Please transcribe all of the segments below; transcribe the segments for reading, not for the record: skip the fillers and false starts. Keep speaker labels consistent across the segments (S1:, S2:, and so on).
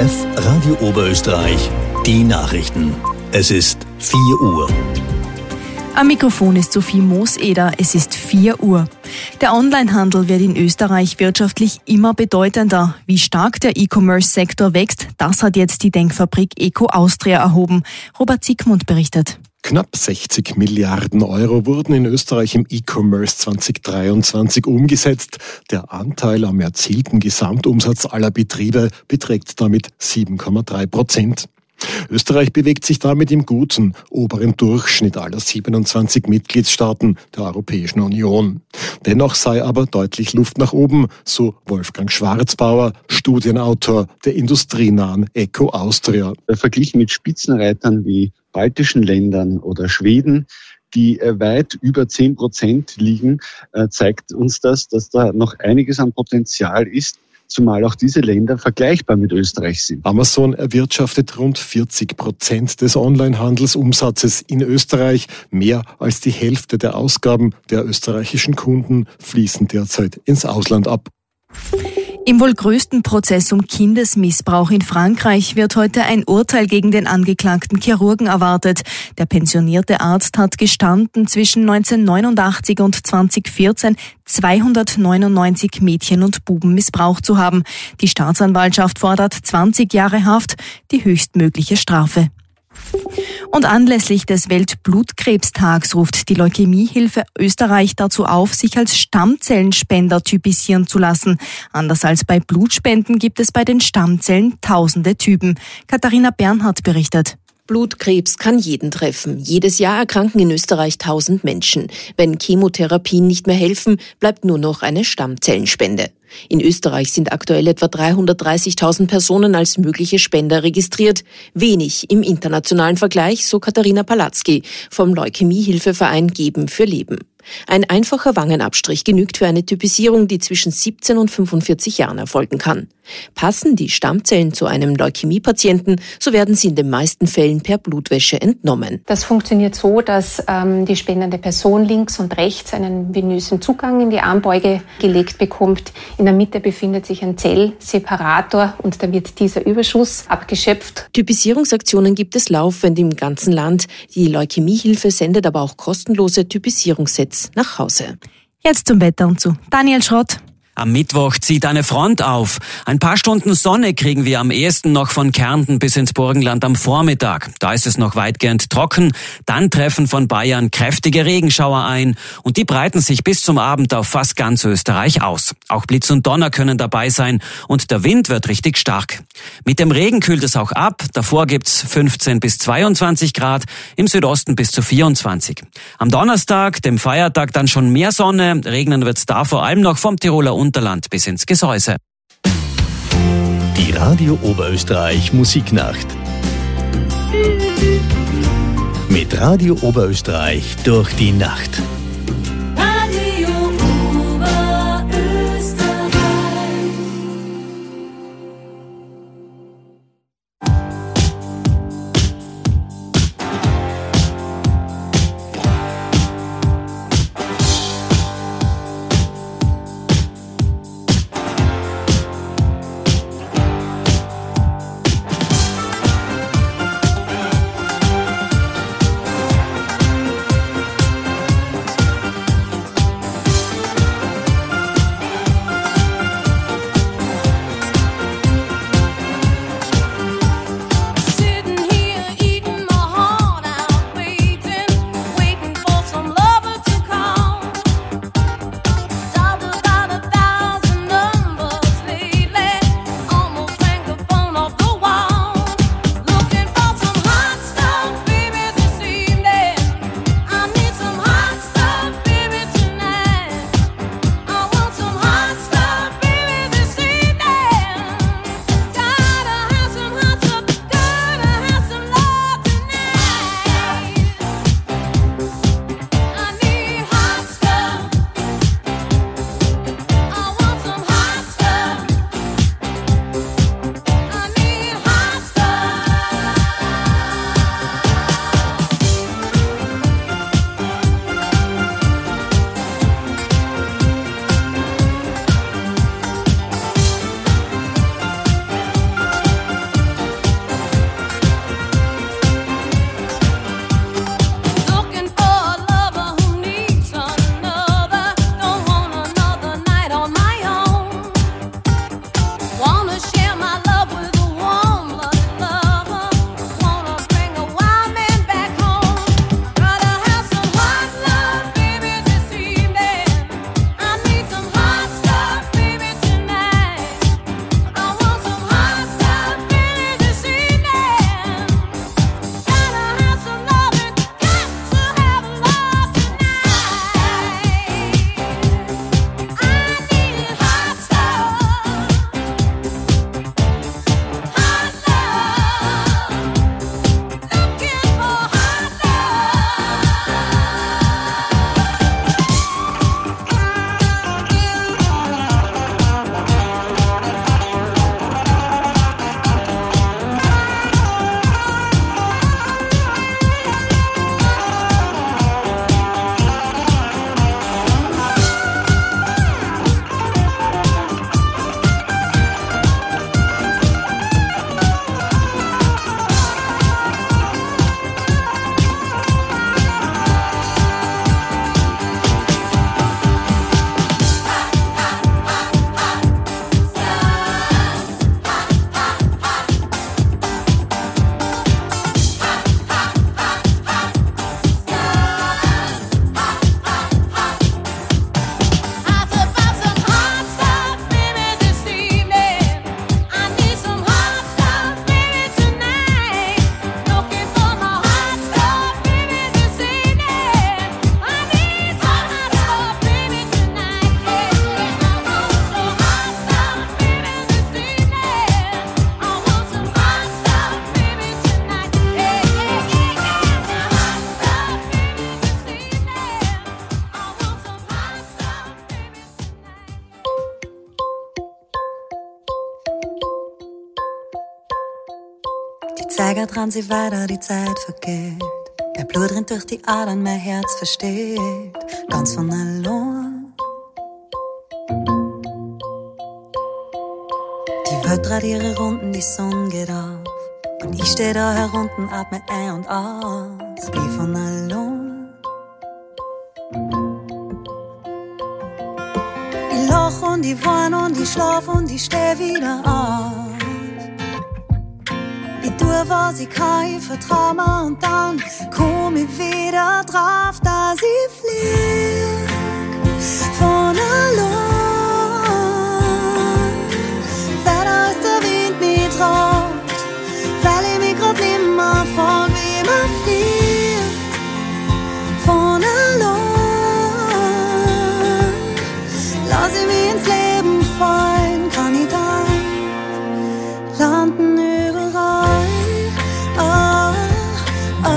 S1: ORF Radio Oberösterreich, die Nachrichten. Es ist 4 Uhr.
S2: Am Mikrofon ist Sophie Mooseder. Es ist 4 Uhr. Der Onlinehandel wird in Österreich wirtschaftlich immer bedeutender. Wie stark der E-Commerce-Sektor wächst, das hat jetzt die Denkfabrik Eco Austria erhoben. Robert Siegmund berichtet.
S3: Knapp 60 Milliarden Euro wurden in Österreich im E-Commerce 2023 umgesetzt. Der Anteil am erzielten Gesamtumsatz aller Betriebe beträgt damit 7,3%. Österreich bewegt sich damit im guten, oberen Durchschnitt aller 27 Mitgliedstaaten der Europäischen Union. Dennoch sei aber deutlich Luft nach oben, so Wolfgang Schwarzbauer, Studienautor der industrienahen Eco Austria.
S4: Verglichen mit Spitzenreitern wie baltischen Ländern oder Schweden, die weit über 10% liegen, zeigt uns das, dass da noch einiges an Potenzial ist, zumal auch diese Länder vergleichbar mit Österreich sind.
S3: Amazon erwirtschaftet rund 40% des Onlinehandelsumsatzes in Österreich. Mehr als die Hälfte der Ausgaben der österreichischen Kunden fließen derzeit ins Ausland ab.
S2: Im wohl größten Prozess um Kindesmissbrauch in Frankreich wird heute ein Urteil gegen den angeklagten Chirurgen erwartet. Der pensionierte Arzt hat gestanden, zwischen 1989 und 2014 299 Mädchen und Buben missbraucht zu haben. Die Staatsanwaltschaft fordert 20 Jahre Haft, die höchstmögliche Strafe. Und anlässlich des Weltblutkrebstags ruft die Leukämiehilfe Österreich dazu auf, sich als Stammzellenspender typisieren zu lassen. Anders als bei Blutspenden gibt es bei den Stammzellen tausende Typen. Katharina Bernhardt berichtet.
S5: Blutkrebs kann jeden treffen. Jedes Jahr erkranken in Österreich 1000 Menschen. Wenn Chemotherapien nicht mehr helfen, bleibt nur noch eine Stammzellenspende. In Österreich sind aktuell etwa 330.000 Personen als mögliche Spender registriert. Wenig im internationalen Vergleich, so Katharina Palatzky vom Leukämiehilfeverein Geben für Leben. Ein einfacher Wangenabstrich genügt für eine Typisierung, die zwischen 17 und 45 Jahren erfolgen kann. Passen die Stammzellen zu einem Leukämiepatienten, so werden sie in den meisten Fällen per Blutwäsche entnommen.
S6: Das funktioniert so, dass die spendende Person links und rechts einen venösen Zugang in die Armbeuge gelegt bekommt. In der Mitte befindet sich ein Zellseparator und da wird dieser Überschuss abgeschöpft.
S5: Typisierungsaktionen gibt es laufend im ganzen Land. Die Leukämiehilfe sendet aber auch kostenlose Typisierungssets nach Hause.
S2: Jetzt zum Wetter und zu Daniel Schrott.
S7: Am Mittwoch zieht eine Front auf. Ein paar Stunden Sonne kriegen wir am ehesten noch von Kärnten bis ins Burgenland am Vormittag. Da ist es noch weitgehend trocken. Dann treffen von Bayern kräftige Regenschauer ein und die breiten sich bis zum Abend auf fast ganz Österreich aus. Auch Blitz und Donner können dabei sein und der Wind wird richtig stark. Mit dem Regen kühlt es auch ab. Davor gibt's 15 bis 22 Grad, im Südosten bis zu 24. Am Donnerstag, dem Feiertag, dann schon mehr Sonne. Regnen wird's da vor allem noch vom Tiroler Unterland bis ins Gesäuse.
S1: Die Radio Oberösterreich Musiknacht. Mit Radio Oberösterreich durch die Nacht.
S8: Die Zeiger dran, sie weiter, die Zeit vergeht. Der Blut rinnt durch die Adern, mein Herz versteht, ganz von allein. Die Welt dreht ihre Runden, die Sonne geht auf. Und ich steh da herunten, atme ein und aus, wie von allein. Ich lach und ich wein und ich schlaf und ich steh wieder auf. Ich tue, was ich kann, ich vertrau mir und dann komm ich wieder drauf, dass ich flieg von allein. Weiter ist der Wind mich traut, weil ich mich grad nimmer frag, wie man fliegt von allein. Lass ich mich ins Leben fallen, kann ich dann landen überall. Oh, oh,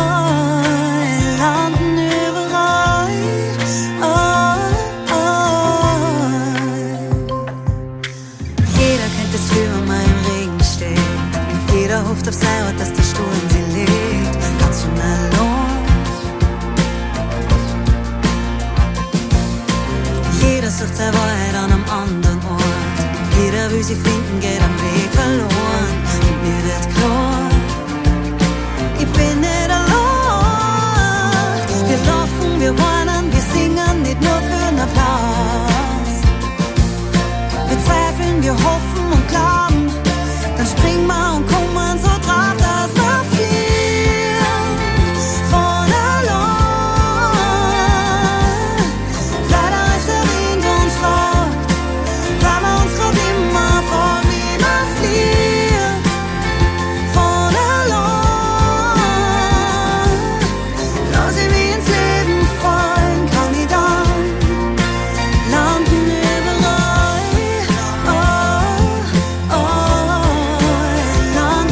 S8: landen überall. Oh, oh. Jeder kennt das Gefühl, wenn man im Regen steht. Jeder hofft auf sein Ort, dass der Sturm sie legt. Ganz von allein. Jeder sucht seine Wahrheit an einem anderen Ort. Jeder will sie finden, geht am Weg verloren. Und mir wird klar, ich bin nicht allein. Wir lachen, wir weinen, wir singen nicht nur für einen Applaus. Wir zweifeln, wir hoffen und glauben. Dann springen wir und kommen so drauf, dass wir fliehen von allein. Leider ist der Wind uns fragt, weil wir uns grad immer fragen, wie man fliegt von allein. Lass ich mich ins Leben fallen, kann ich dann landen überall. Oh, oh, landen überall.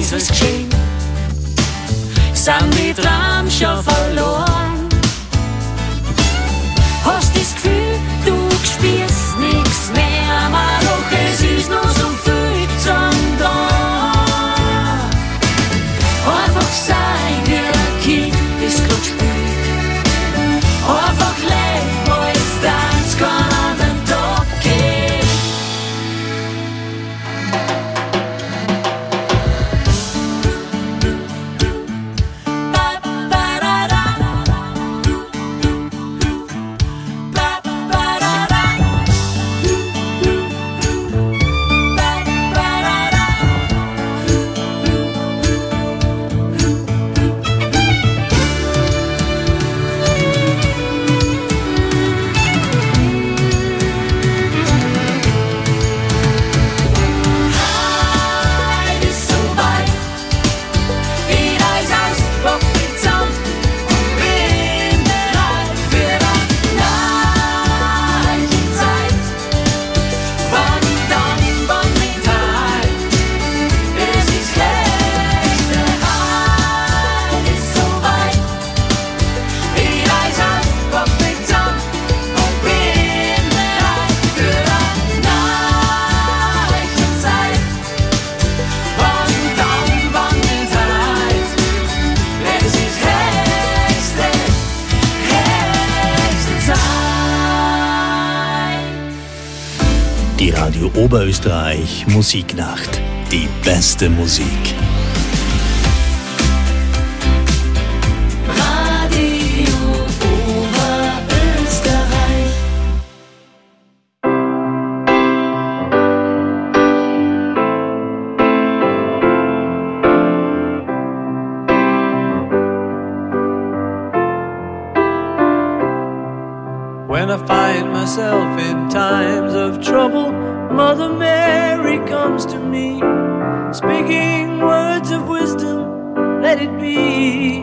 S8: ist was geschehen. Sind die Traum schon verloren? Hast das Gefühl, du spürst nix mehr, aber doch es ist noch so viel zum da. Einfach sein wie ein Kind, das grad spielt. Einfach leben, als das keinen anderen Tag geht.
S1: Die Radio Oberösterreich Musiknacht. Die beste Musik.
S8: Radio Oberösterreich.
S9: When I find myself in times of trouble, Mother Mary comes to me, speaking words of wisdom, let it be.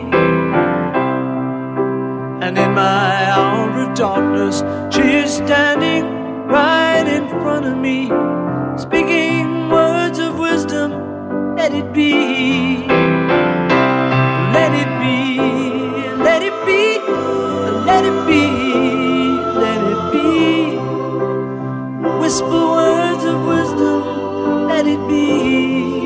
S9: And in my hour of darkness, she is standing right in front of me, speaking words of wisdom, let it be. Let it be, let it be, let it be. Whisper words of wisdom, let it be.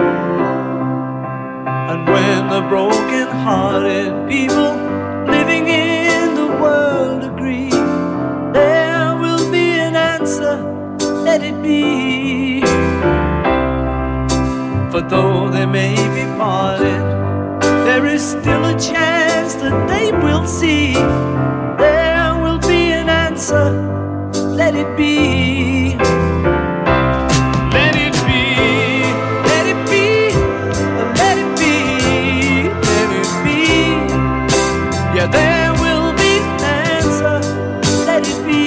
S9: And when the broken-hearted people living in the world agree, there will be an answer, let it be. For though they may be parted, there is still a chance that they will see. There will be an answer, let it be. Let it be, let it be, let it be, let it be. Yeah, there will be an answer, let it be.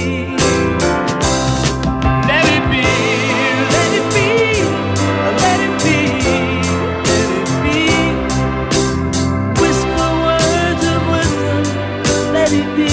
S9: Let it be, let it be, let it be, let it be. Whisper words of wisdom, let it be.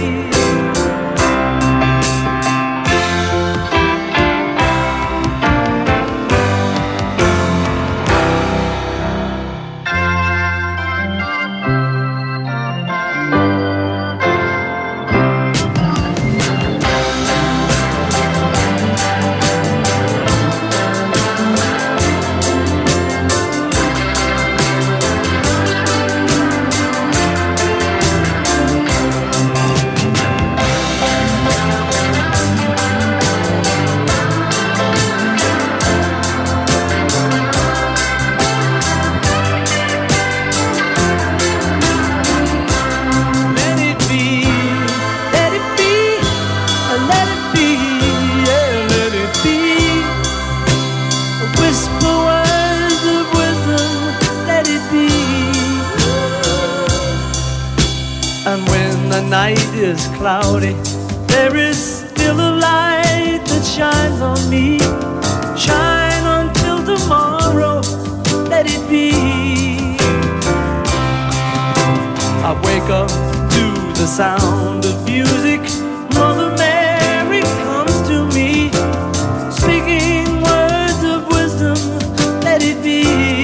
S9: Night is cloudy, there is still a light that shines on me. Shine until tomorrow, let it be. I wake up to the sound of music. Mother Mary comes to me, speaking words of wisdom, let it be.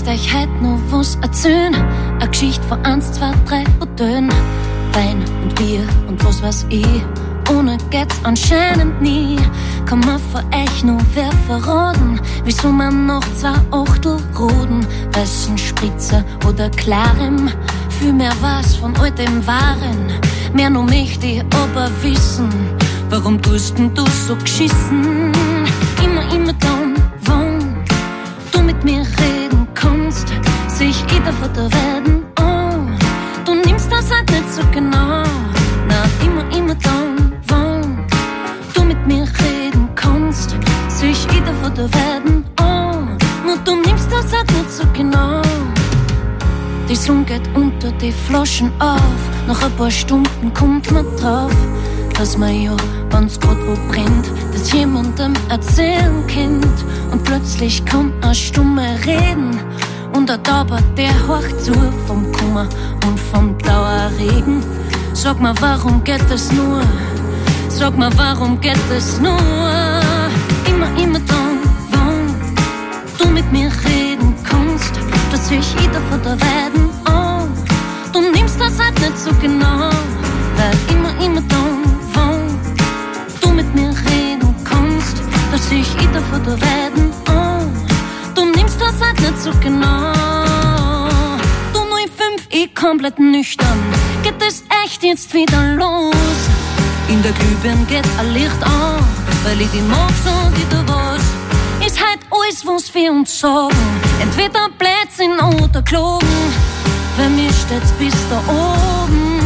S10: möchte euch heute noch was erzählen. Eine Geschichte von 1, 2, 3 Hotellen. Wein und Bier und was weiß ich. Ohne geht's anscheinend nie. Kann man von euch noch wer verraten, wieso man noch 2 Achtel roden, weißen Spritzer oder klarem, viel mehr was von all dem Waren. Mehr noch möchte ich aber wissen, warum tust denn du so geschissen? Immer dann, wann du mit mir reden kannst, sich jeder von der Werden. Oh, du nimmst das halt nicht so genau. Na, immer dann, wann du mit mir reden kannst, sich jeder von der Werden. Oh, nur du nimmst das halt nicht so genau. Die Sonne geht unter die Flaschen auf. Nach ein paar Stunden kommt man drauf, dass man ja, wenn's grad wo brennt, das jemandem erzählen kennt. Und plötzlich kann eine Stimme reden und ein Tauber, der horcht zu vom Kummer und vom Dauerregen. Sag mal, warum geht das nur? Sag mal, warum geht das nur? Immer dann, wann du mit mir reden kannst, dass ich jeder von der Weiden. Oh, du nimmst das halt nicht so genau, weil immer dann, wann du mit mir reden kannst, dass ich jeder von der Weiden. Oh, du nimmst das halt nicht so genau. Du 05, ich komplett nüchtern. Geht es echt jetzt wieder los? In der Glühbirne geht ein Licht an, weil ich die mag so wie du warst. Ist halt alles, was wir uns sagen, entweder Blödsinn oder Klogen, weil mir steht's bis da oben.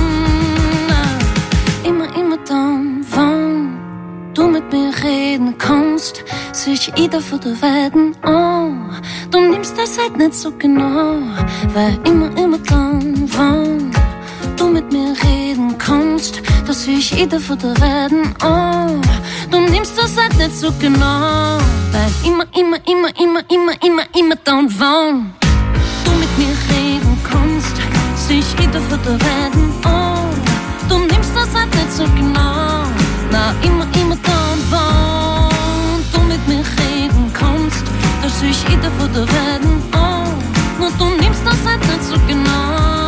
S10: Immer dann, wann du mit mir reden kannst, sich jeder von der Weiden. Oh, du nimmst das halt nicht so genau, weil immer dann, wann du mit mir reden kannst, dass ich jeder von der Weiden. Oh, du nimmst das halt nicht so genau, weil immer dann, wann du mit mir reden kannst, sich jeder von der Weiden. Oh, du nimmst das halt nicht so genau. Na, immer dann, wann du mit mir reden kannst, dass ich jeder von der Weiden. Oh, nur du nimmst das halt nicht so genau.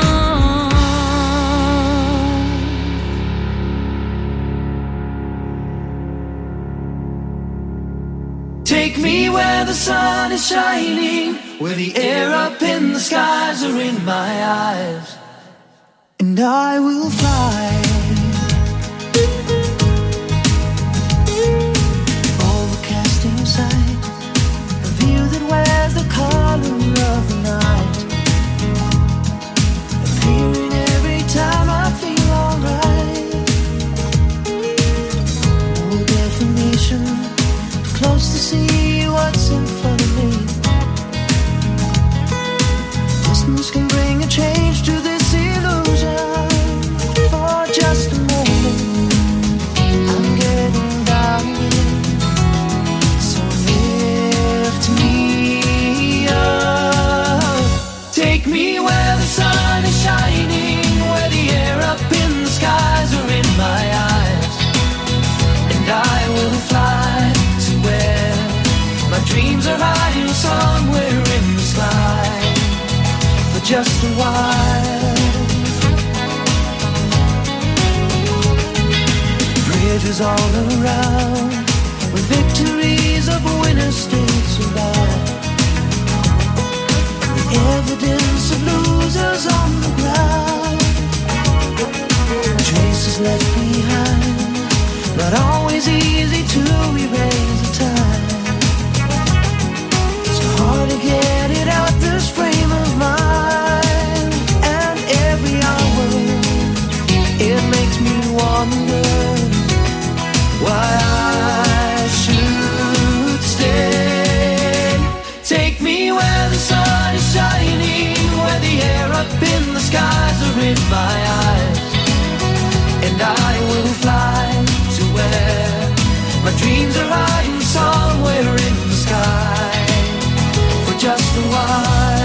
S9: Take me where the sun is shining, where the air up in the skies are in my eyes, and I will fly. Overcasting sight, a view that wears the color of the night, appearing every time I feel alright. No definition, close to see what's in front of me. Distance can bring a change to this illusion. For just a moment, I'm getting down again. So lift me up. Take me where the sun is shining, where the air up in the skies are in my eyes, and I will fly to where my dreams are hiding somewhere in the sky for just a while. Bridges all around with victories of winners still survive. The evidence of losers on the ground, traces left behind, not always easy to erase the time. It's hard to get it out this frame of mind, and every hour it makes me wonder why I should stay. Take me where the sun is shining, where the air up in the skies are in my eyes, and I will fly to where my dreams are hiding somewhere in the sky for just a while.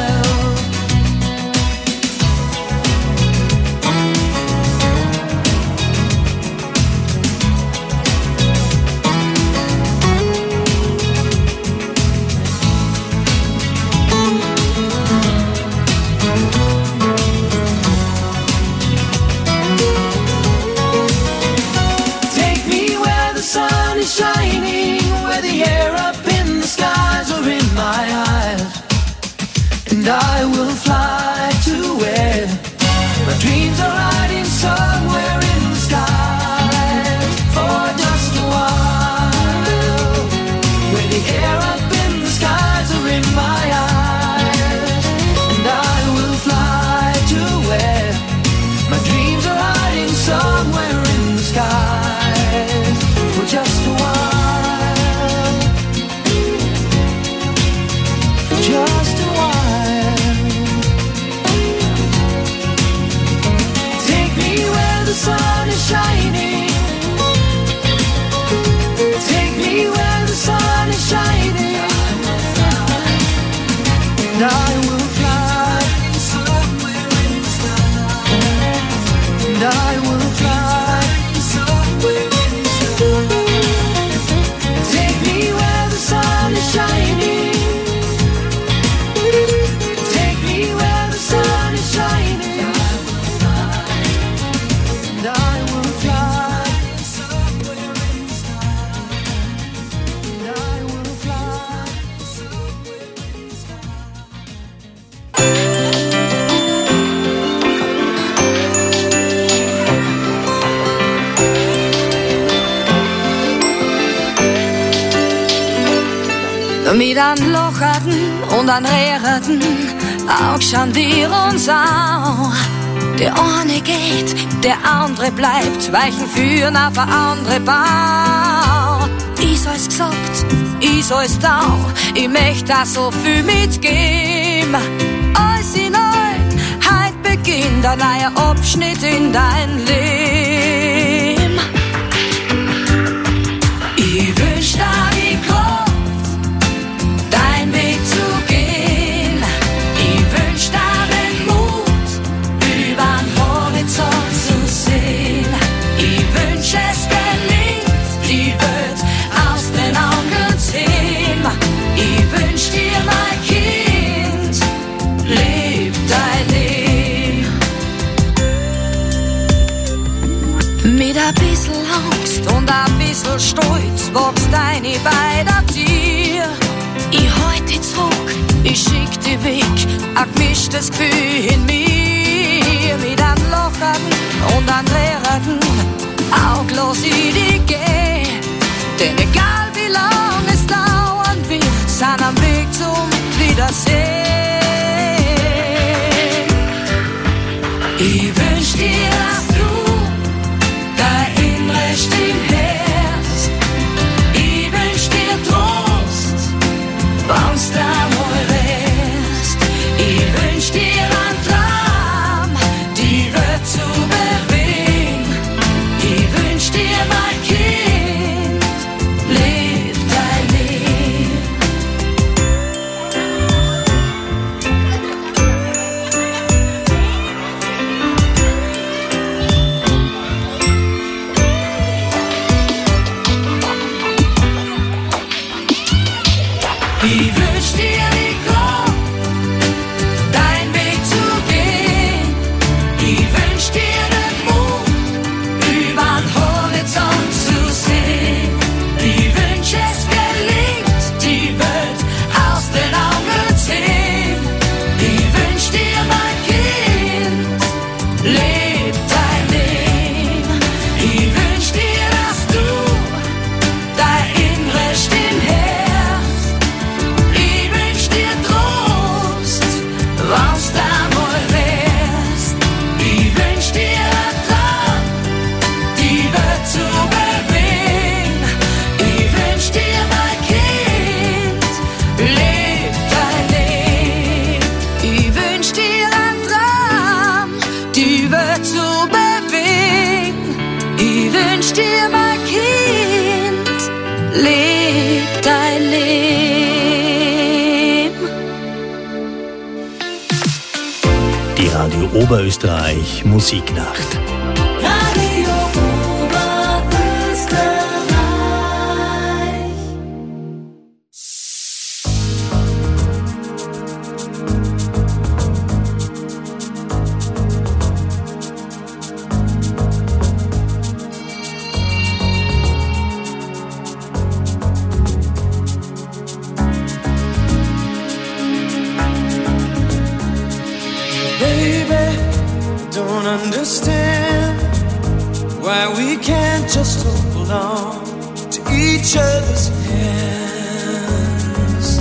S9: and I will fly to where my dreams are hiding somewhere in the sky for just a while, where the air up in the skies are in my eyes, and I will fly to where my dreams are hiding somewhere in the skies for just a while, for just a while. Take me where the sun is shining, take me where the sun is shining, and I will fly, and I will fly. Take me where the sun is shining, take me where the sun is shining, and I will fly, and I will fly.
S10: Mit einem locherten und einem rehreten Auge schauen wir uns an. Der eine geht, der andere bleibt, weichen führen auf eine andere Bahn. Ich soll's gesagt, ich soll's da, ich möchte auch so viel mitgeben. Alles in allem, heut beginnt ein neuer Abschnitt in dein Leben. Ich wünsch dir die Kraft, dein Weg zu gehen. Ich wünsch dir den Mut, übern Horizont zu sehen. Ich wünsch es gelingt, die Welt aus den Augen sehen. Ich wünsch dir, mein Kind, leb dein Leben. Mit ein bisschen Angst und ein bisschen Stolz wächst deine beider Tier. Ich halt dich zurück, ich schick dich weg, ein gemischtes Gefühl in mir. Mit einem locherten und einem leeren Auge lass ich dich gehen. Denn egal wie lang es dauern wird, sind am Weg zum Wiedersehen. Ich wünsch dir, dass du dein innere Stimme hörst. Ich wünsch dir Trost, wenn's da mal wärst. Ich wünsch dir einen Traum, die Welt zu bewegen. Ich wünsch dir, mein Kind, leb dein Leben. Ich wünsch dir die Kraft, dein Weg zu gehen. Ich wünsch dir den Mut, übern Horizont zu sehen. Ich wünsch es gelingt, die Welt aus den Augen sehen. Ich wünsch dir, mein Kind, leb dein Leben. Ich wünsch dir, dass du dein innere Stimme hörst. Ich wünsch dir Trost, wenn's da mal wärst. Ich wünsch dir einen Traum, die Welt zu bewegen. Ich wünsch dir, mein Kind, leb dein Leben. Ich wünsch dir einen Traum, die Welt zu bewegen. Ich wünsch dir, mein Kind, leb dein Leben.
S1: Die Radio Oberösterreich Musiknacht.
S8: Radio Oberösterreich.
S9: don't understand why we can't just hold on to each other's hands.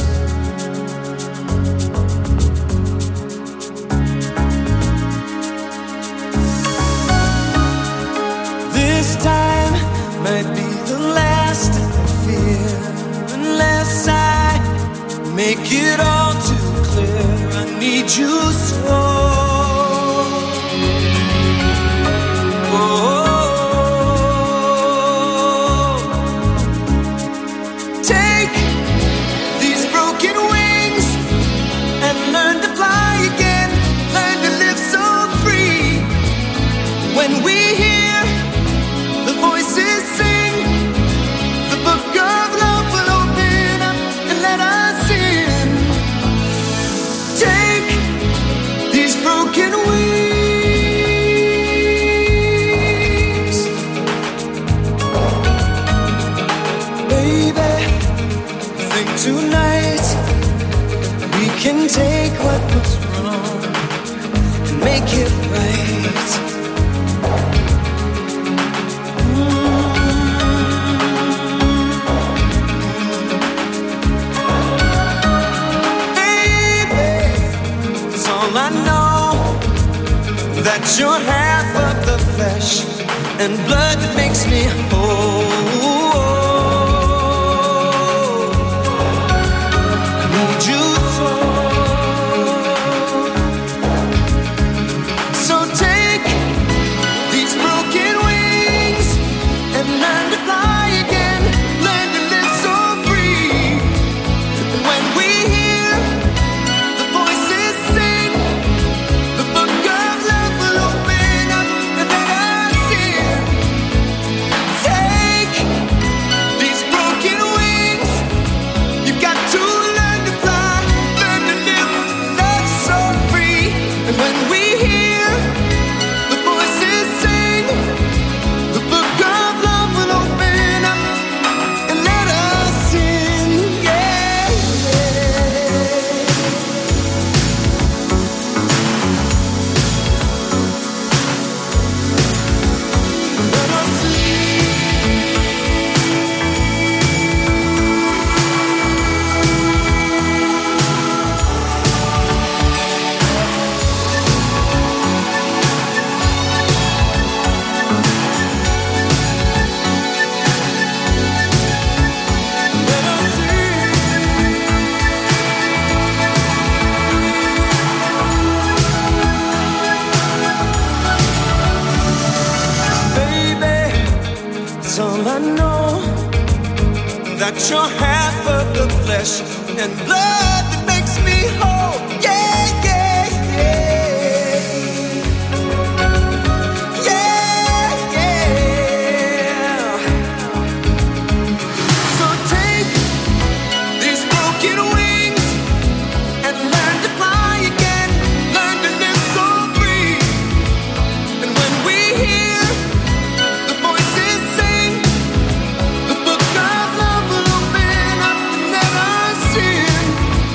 S9: This time might be the last I fear, unless I make it all too clear. I need you so. When we hear the voices sing, the book of love will open up and let us in. Take these broken wings, baby. I think tonight we can take what was wrong and make it right. I know that you're half of the flesh and blood that makes me whole. I need you so take these broken wings and learn to fly again, learn to live so free. And when we hear the voices sing, the book of love will open up and let us in. Take these broken wings. You've got to learn to fly, learn to live, love so free. And when we hear the voices sing, the book of love will open up and let us in. Yeah, let us baby, it's all I know, that you're half of the flesh and blood that makes me whole. Yeah, yeah, yeah. Yeah, yeah. So take these broken wings and learn to fly again, learn to live so free. And when we hear the voices sing, the book of love will open up and let us in.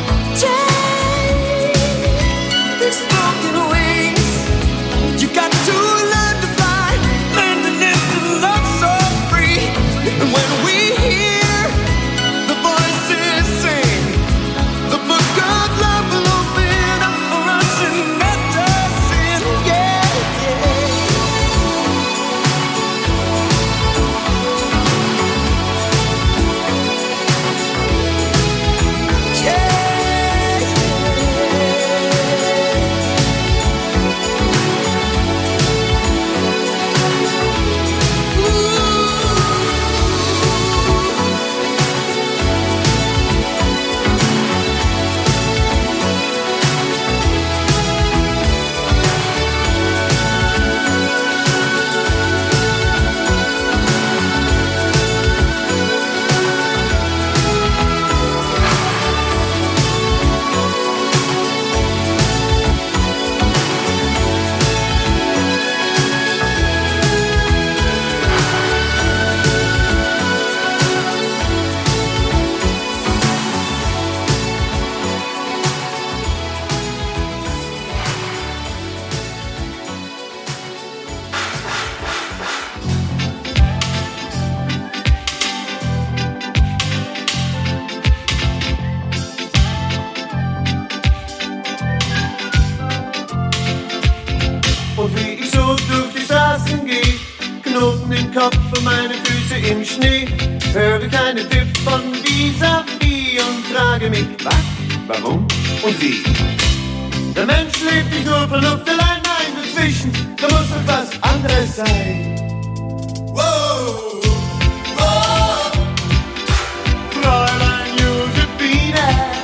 S9: Kopf und meine Füße im Schnee. Höre keine Pfiff von vis-à-vis und frage mich, was, warum und wie. Der Mensch lebt nicht nur von Luft allein, nein, dazwischen, da muss etwas anderes sein. Wow, wow, Fräulein Josephine,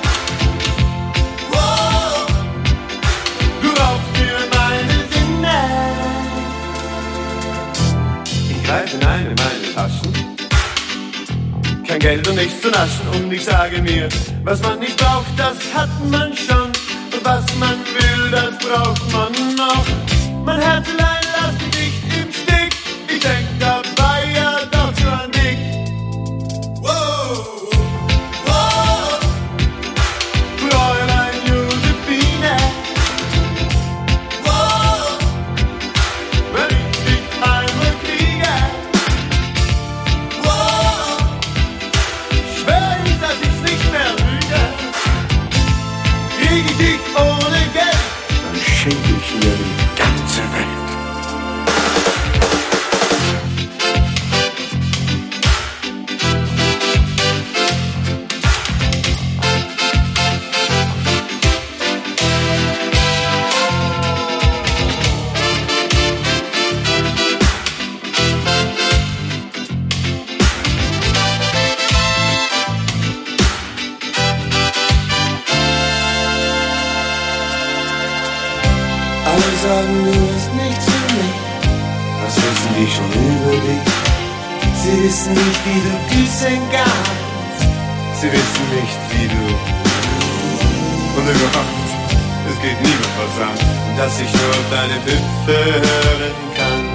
S9: wow, du raubst mir meine Sinne. Ich greife hinein in meine Taschen, kein Geld und nichts zu naschen, und ich sage mir, was man nicht braucht, das hat man schon. Und was man will, das braucht man noch. Mein Herzlein lass mich nicht im Stich. Ich denk dabei ja doch schon an dich. Wow, wow, Fräulein Josephine. Wow, wenn ich dich einmal kriege. Wow, schwör ich, dass ich's nicht mehr lüge. Krieg ich dich ohne Geld, dann schenke ich dir die ganze Welt. Alle sagen, du bist nichts für mich. Was wissen die schon über dich? Sie wissen nicht, wie du küssen kannst. Sie wissen nicht, wie du. Und überhaupt, es geht niemand was an, dass ich nur auf deine Pfiffe hören kann.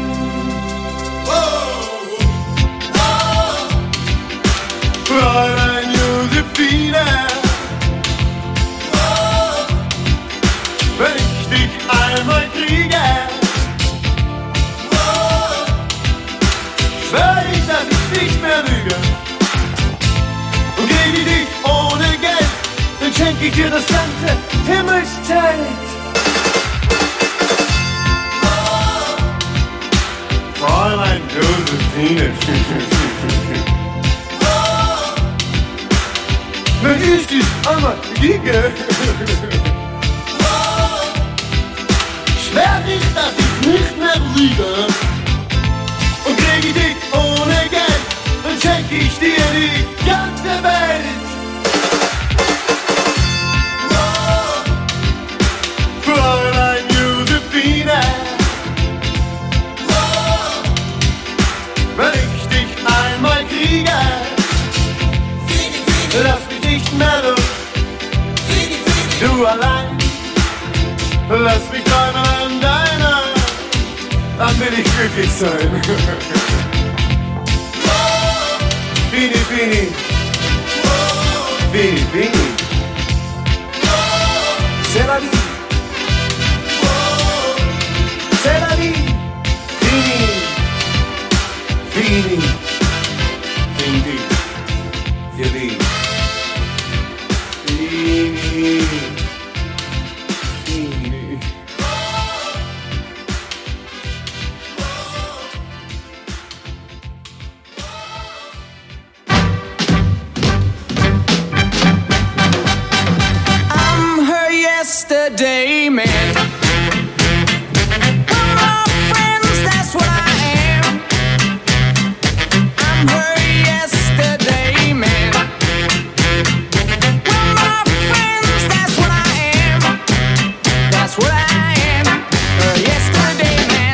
S9: Fräulein Josephine, wenn ich dich einmal kriege, schwör ich, dass ich nicht mehr lüge. Und krieg ich dich ohne Geld, dann schenk ich dir das ganze Himmelszelt. Fräulein Josephine, wenn ich dich einmal kriege, schwör ich, dass ich nicht mehr lüge. Und krieg ich dich ohne Geld, dann schenk ich dir die ganze Welt. Fräulein Josephine, wenn ich dich einmal kriege, lass mich nicht mehr los, du allein. Lass mich träumen an deiner, dann will ich glücklich sein. Fini, Fini, Fini, Fini, c'est la vie, c'est la vie. Fini, Fini, Fini, Fini, Fini.
S11: Yesterday, man. We're my friends, that's what I am. I'm her yesterday, man. We're my friends, that's what I am. That's what I am. Her yesterday, man.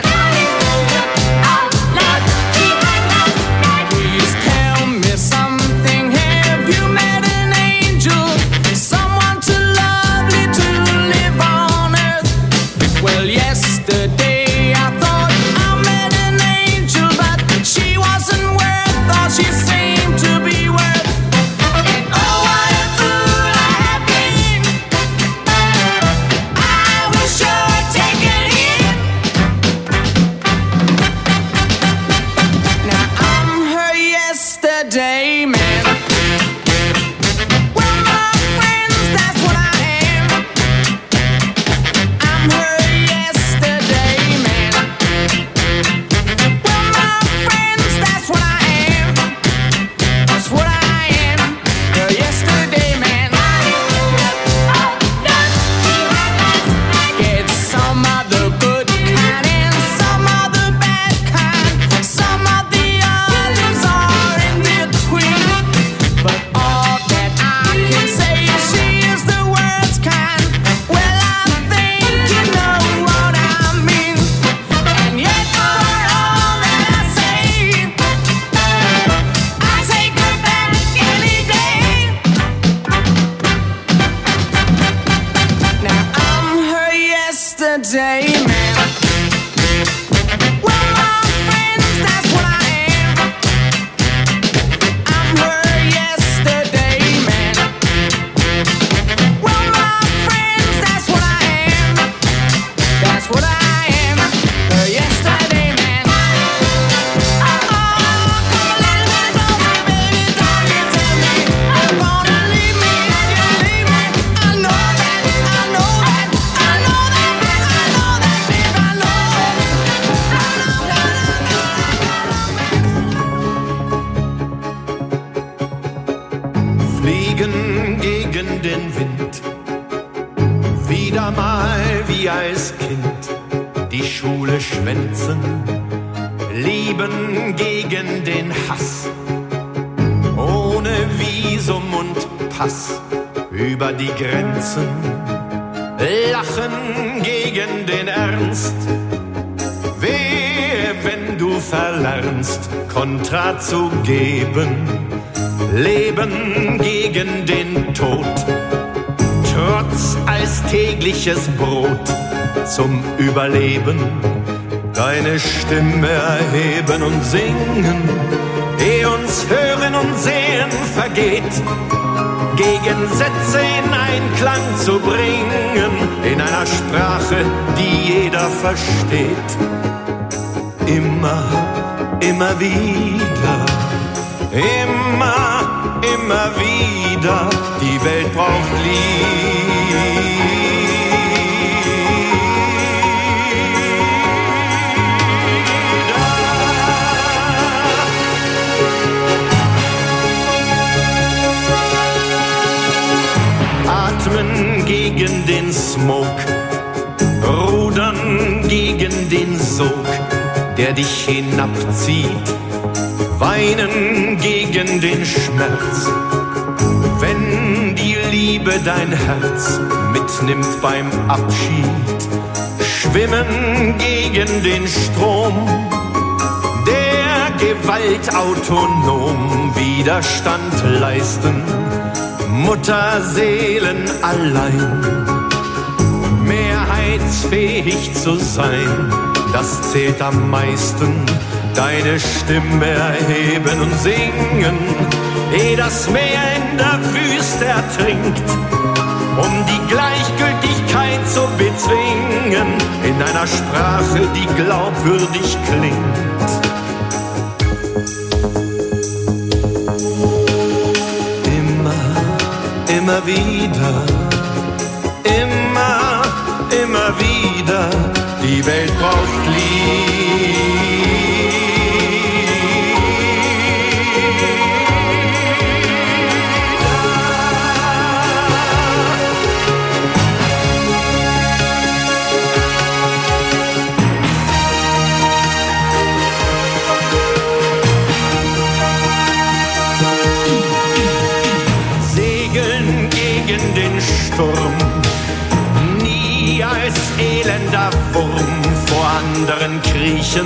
S11: Please tell me something. Have you met an angel? Someone to love, to live on earth. yesterday, man. Well, my friends, that's what I am. I'm her yesterday, man. Well, my friends, that's what I am. That's what I am, her yesterday, man. Oh, come a little bit closer, baby, don't you tell me you're gonna leave me and you leave me. I know that, I know that, I know that, I know that, babe, I know it.
S12: Fliegen gegen den Wind, wieder mal wie als Kind, die Schule schwänzen, lieben gegen den Hass, ohne Visum und Pass, über die Grenzen, lachen gegen den Ernst. Wehe, wenn du verlernst, Kontra zu geben, Leben gegen den Tod, Trotz als tägliches Brot zum Überleben, deine Stimme erheben und singen, ehe uns Hören und Sehen vergeht, Gegensätze in Einklang zu bringen, in einer Sprache, die jeder versteht. Immer, immer wieder, immer, immer wieder, die Welt braucht Atmen gegen den Smog, rudern gegen den Sog, der dich hinabzieht, weinen gegen den Schmerz, wenn die Liebe dein Herz mitnimmt beim Abschied, schwimmen gegen den Strom, der Gewalt autonom Widerstand leisten, Mutterseelen allein, mehrheitsfähig zu sein, das zählt am meisten, deine Stimme erheben und singen, ehe das Meer in der Wüste ertrinkt, um die Gleichgültigkeit zu bezwingen, in einer Sprache, die glaubwürdig klingt. Immer wieder, immer, immer wieder, die Welt braucht Sturm, nie als elender Wurm vor anderen kriechen,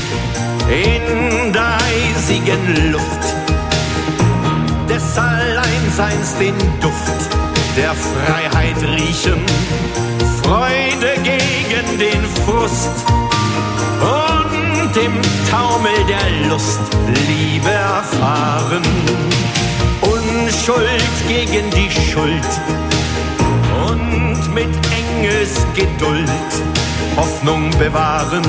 S12: in der eisigen Luft des Alleinseins den Duft der Freiheit riechen, Freude gegen den Frust und im Taumel der Lust Liebe erfahren, Unschuld gegen die Schuld und mit Engelsgeduld Hoffnung bewahren,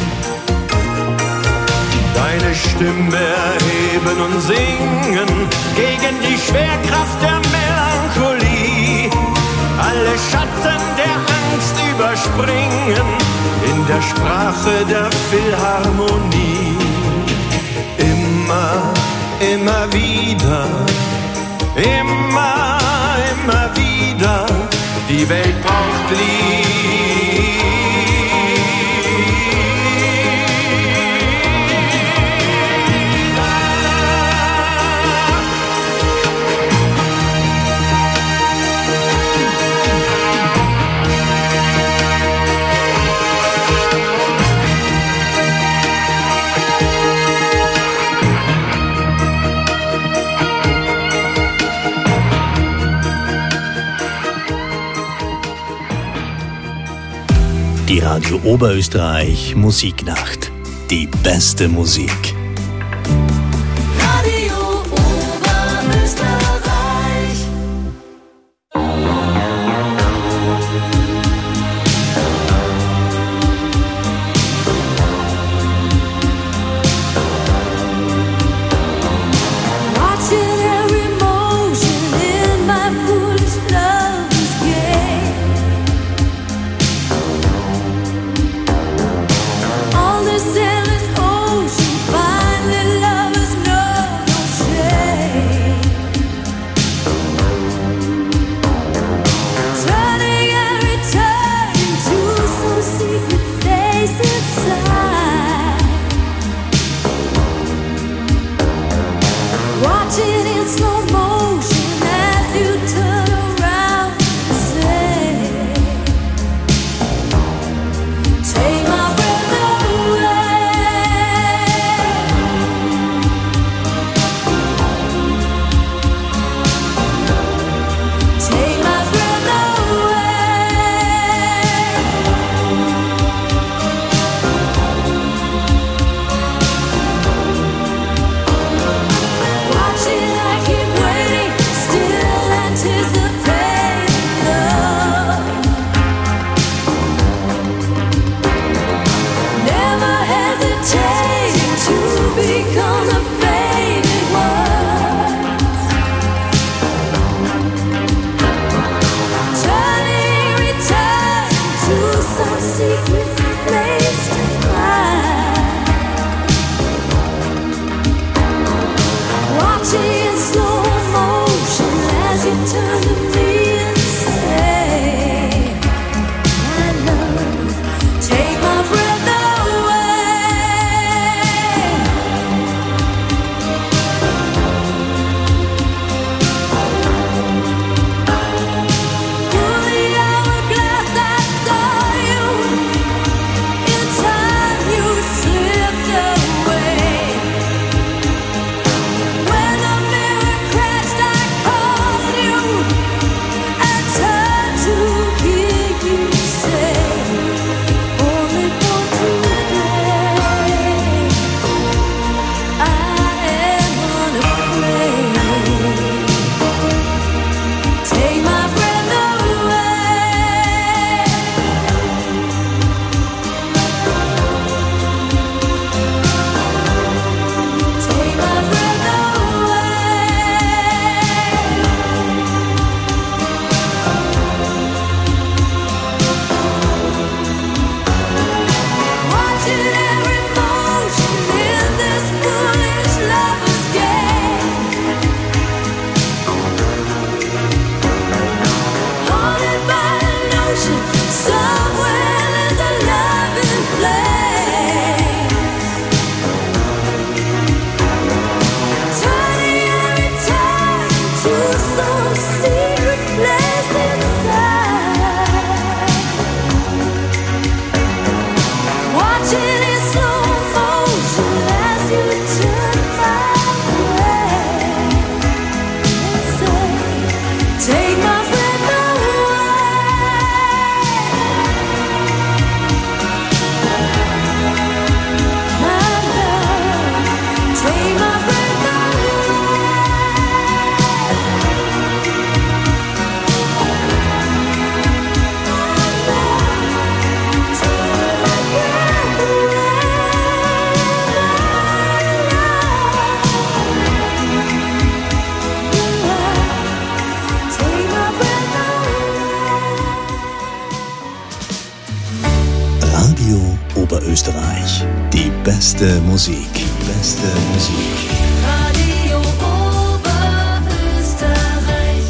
S12: deine Stimme erheben und singen gegen die Schwerkraft der Melancholie, alle Schatten der Angst überspringen in der Sprache der Philharmonie. Immer, immer wieder, immer, immer wieder, die Welt braucht Liebe.
S1: Die Radio Oberösterreich Musiknacht. Die beste Musik.
S11: Radio Oberösterreich.
S10: Watching every motion in my foolish love's game. All this endless ocean, finally lovers know no shame. Turning every turn into some secret place inside. Watching in slow motion as you turn around and say, take my breath away. Take my breath Watching, I keep waiting, still anticipating love. Never hesitating to become the faded one. Turning, return to some secret place to hide. Watching in slow motion as you turn to me and say, my love, take my breath away. Through the hourglass I saw you. In time you slipped away. When the mirror crashed, I called you. I turned to hear you say, only for today, I am unafraid. Take my breath away. Take my breath Watching every motion in this foolish lover's game. Haunted by a notion, somewhere there's a loving flame. Turning every time to some secret place inside. Watching in slow motion as you turn my way and say, take my breath away. My love, take my breath
S1: Radio Oberösterreich. Die beste Musik. Die beste Musik.
S10: Radio Oberösterreich.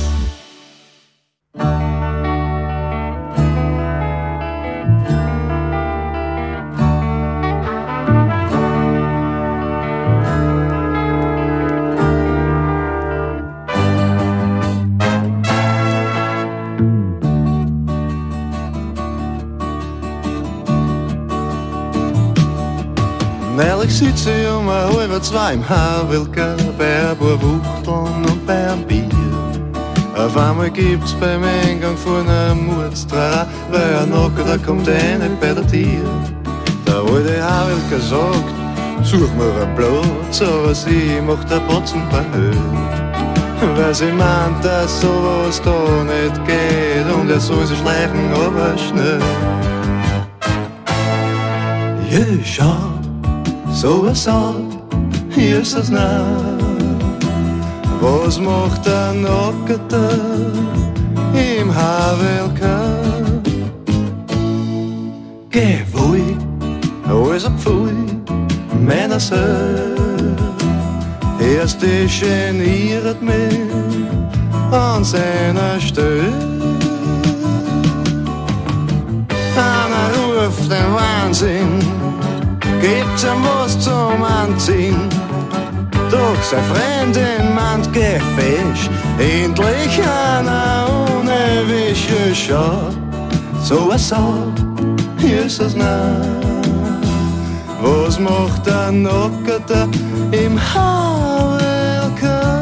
S12: Neulich sitze ich um 1:30 im Havelka bei ein paar Wuchteln und bei einem Bier. Auf einmal gibt's beim Eingang von einem Mordstreit, weil ein Nacker, da kommt einer bei der Tür. Der alte Havelka sagt, such mir einen Platz, aber sie macht ein Potzenbahn. Weil sie meint, dass sowas da nicht geht und er soll sich schleichen, aber schnell. Ja, schau, sowas an, hier ist es nah. Was macht der Nackerte im Havelka? Geh wohl, alles abvoll, meiner Söhne. Erst geniert mich an seiner Stelle. Einer ruft den Wahnsinn, gibt's ihm was zum Anziehen. Doch seine Freundin meint, geh fisch, endlich einer ohne Wische. Schau, so was so, hier ist es nah. Was macht der Nackerte im Havelka?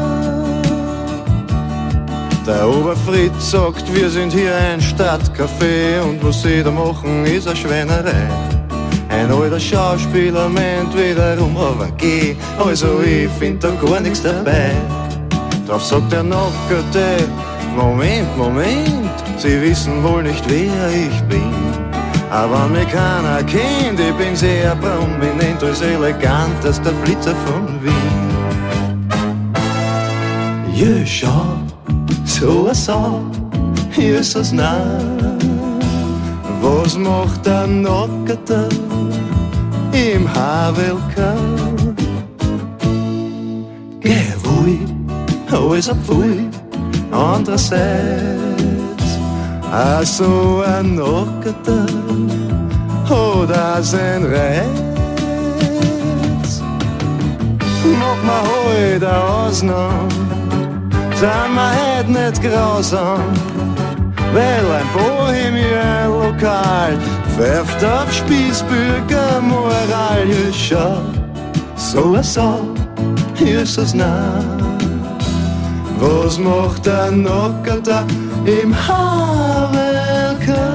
S12: Der Oberfritz sagt, wir sind hier ein Stadtcafé und was sie da machen ist eine Schweinerei. Ein alter Schauspieler meint wiederum, aber geh, also ich find da gar nichts dabei. Drauf sagt der Nackerte, Moment, Moment, Sie wissen wohl nicht, wer ich bin. Aber wenn mich keiner kennt, ich bin sehr prominent, als elegantester Blitzer von Wien. Ja, schau, so hier ist es nah. Was macht der Nackerte im Havelka? Geh wohl, alles abwohl, andererseits, also ein Nackerte oder sein Reiz. Mach mir heute eine Ausnahme, sind wir heute nicht grausam, weil ein Bohemien-Lokal pfeift auf Spießbürgermoral. Ja, schau, so, hier ist es nah. Was macht der Nackerte im Havelka?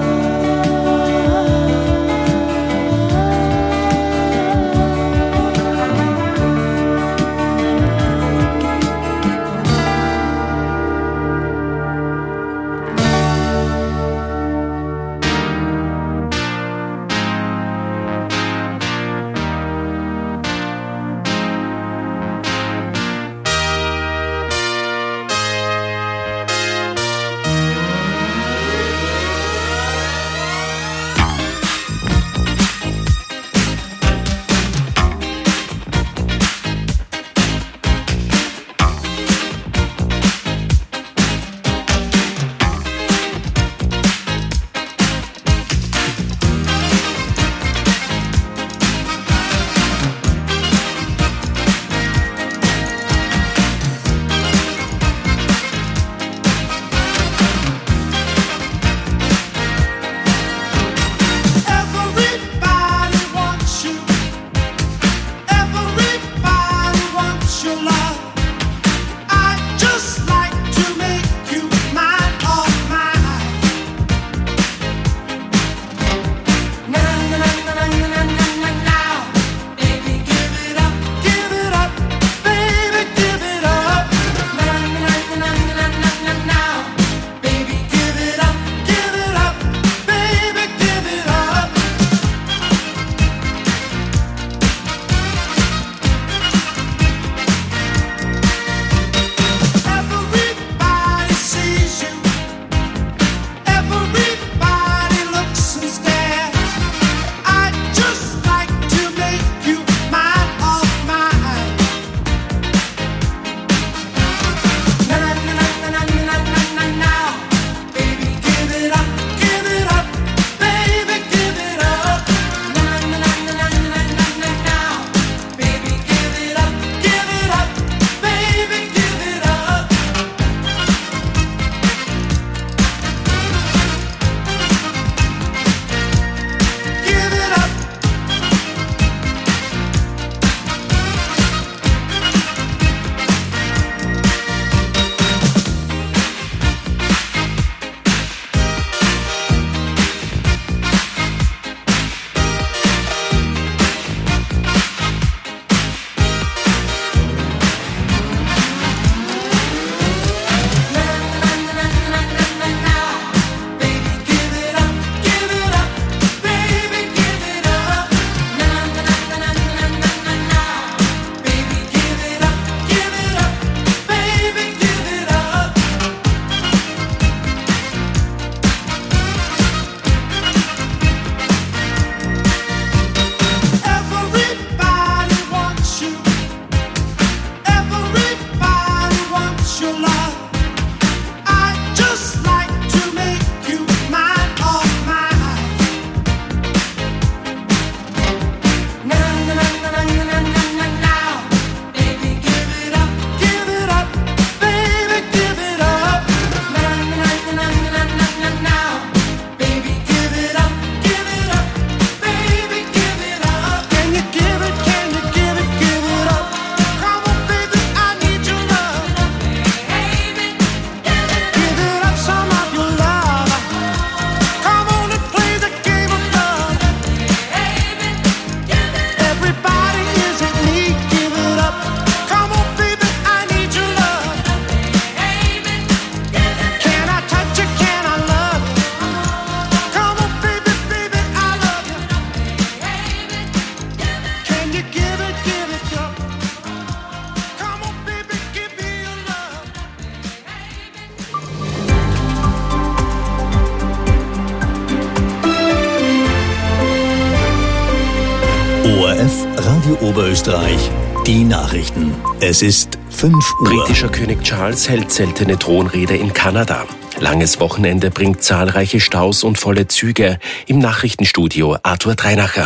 S1: ORF Radio Oberösterreich. Die Nachrichten. Es ist 5 Uhr.
S13: Britischer König Charles hält seltene Thronrede in Kanada. Langes Wochenende bringt zahlreiche Staus und volle Züge. Im Nachrichtenstudio Arthur Dreinacher.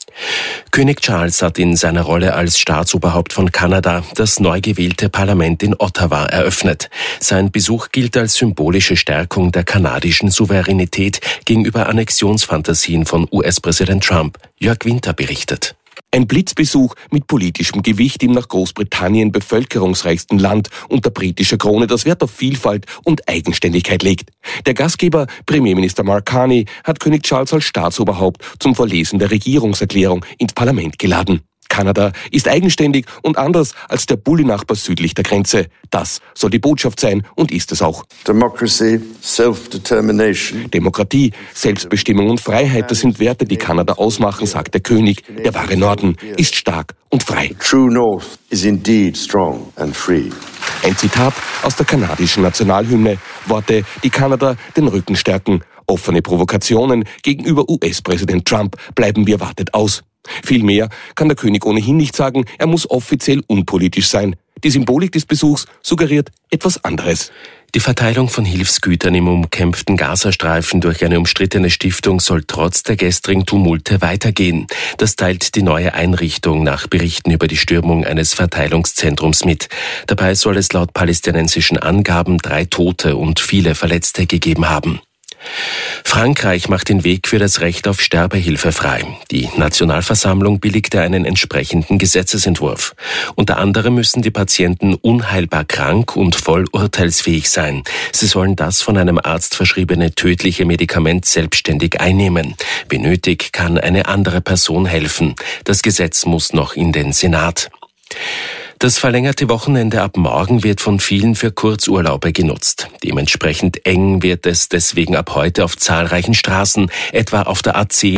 S13: König Charles hat in seiner Rolle als Staatsoberhaupt von Kanada das neu gewählte Parlament in Ottawa eröffnet. Sein Besuch gilt als symbolische Stärkung der kanadischen Souveränität gegenüber Annexionsfantasien von US-Präsident Trump. Jörg Winter berichtet.
S14: Ein Blitzbesuch mit politischem Gewicht im nach Großbritannien bevölkerungsreichsten Land unter britischer Krone, das Wert auf Vielfalt und Eigenständigkeit legt. Der Gastgeber, Premierminister Mark Carney, hat König Charles als Staatsoberhaupt zum Vorlesen der Regierungserklärung ins Parlament geladen. Kanada ist eigenständig und anders als der Bulli-Nachbar südlich der Grenze. Das soll die Botschaft sein und ist es auch.
S15: Democracy, self-determination.
S14: Demokratie, Selbstbestimmung und Freiheit, das sind Werte, die Kanada ausmachen, sagt der König. Der wahre Norden ist stark und frei.
S15: The true North is indeed strong and free.
S14: Ein Zitat aus der kanadischen Nationalhymne. Worte, die Kanada den Rücken stärken. Offene Provokationen gegenüber US-Präsident Trump bleiben wie erwartet aus. Viel mehr kann der König ohnehin nicht sagen, er muss offiziell unpolitisch sein. Die Symbolik des Besuchs suggeriert etwas anderes.
S13: Die Verteilung von Hilfsgütern im umkämpften Gazastreifen durch eine umstrittene Stiftung soll trotz der gestrigen Tumulte weitergehen. Das teilt die neue Einrichtung nach Berichten über die Stürmung eines Verteilungszentrums mit. Dabei soll es laut palästinensischen Angaben 3 Tote und viele Verletzte gegeben haben. Frankreich macht den Weg für das Recht auf Sterbehilfe frei. Die Nationalversammlung billigte einen entsprechenden Gesetzesentwurf. Unter anderem müssen die Patienten unheilbar krank und voll urteilsfähig sein. Sie sollen das von einem Arzt verschriebene tödliche Medikament selbstständig einnehmen. Benötigt kann eine andere Person helfen. Das Gesetz muss noch in den Senat. Das verlängerte Wochenende ab morgen wird von vielen für Kurzurlaube genutzt. Dementsprechend eng wird es deswegen ab heute auf zahlreichen Straßen, etwa auf der A10